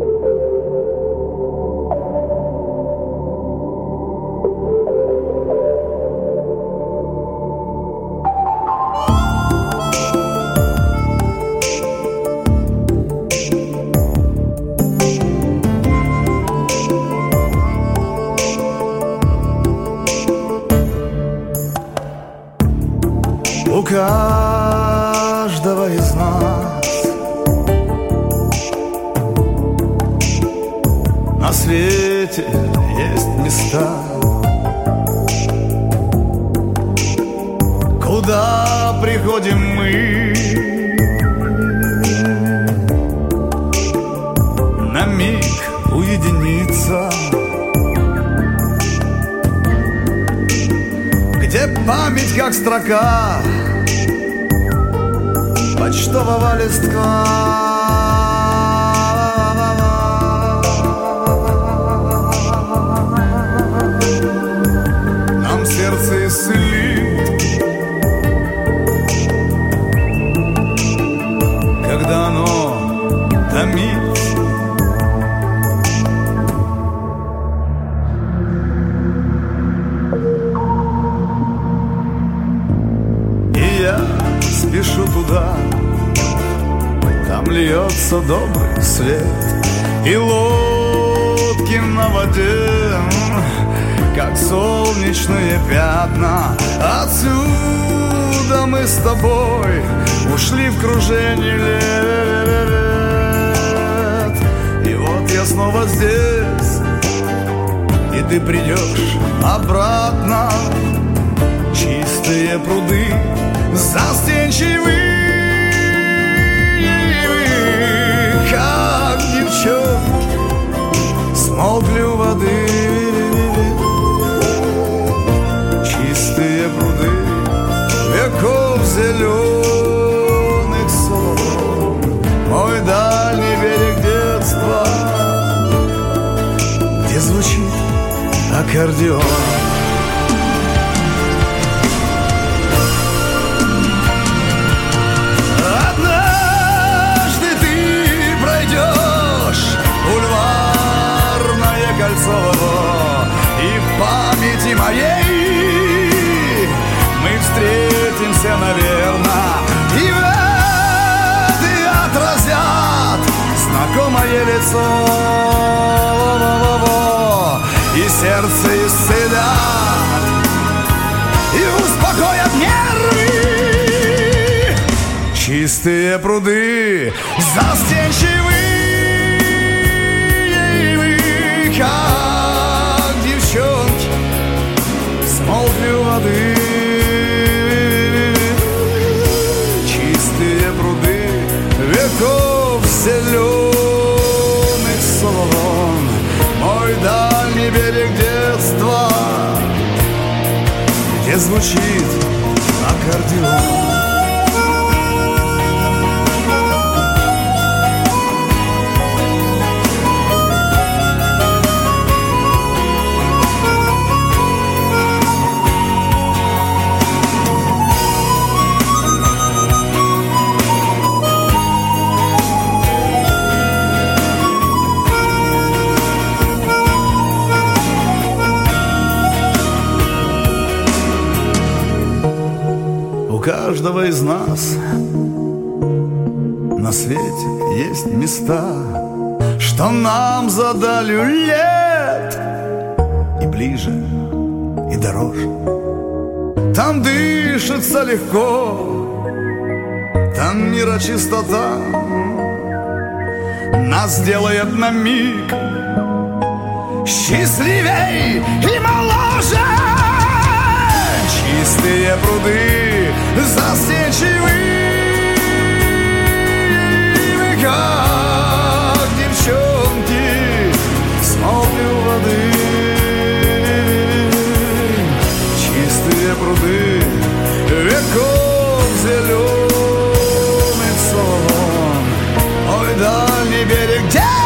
У каждого из нас на свете есть места, куда приходим мы на миг уединиться, где память как строка почтового листка. Нам сердце исцелит, когда оно томится. И я спешу туда, там льется добрый свет, и лодки на воде, как солнечные пятна. Отсюда мы с тобой ушли в кружение лет, и вот я снова здесь, и ты придешь обратно. Чистые пруды застенчивые, как девчонки, смолкли у воды. Чистые пруды веков зеленых сон, мой дальний берег детства, где звучит аккордеон. И в памяти моей мы встретимся, наверное, и в этой отразят знакомое лицо, и сердце исцелят, и успокоят нервы. Чистые пруды застенчивые, как девчонки, смолкли у воды. Чистые пруды веков зеленых сон, мой дальний берег детства, где звучит аккордеон. У каждого из нас на свете есть места, что нам за далью лет и ближе, и дороже. Там дышится легко, там мира чистота нас делает на миг счастливей и моложе. Чистые пруды застенчивые, как девчонки, смолкли у воды. Чистые пруды веков зеленых сон, мой дальний берег детства,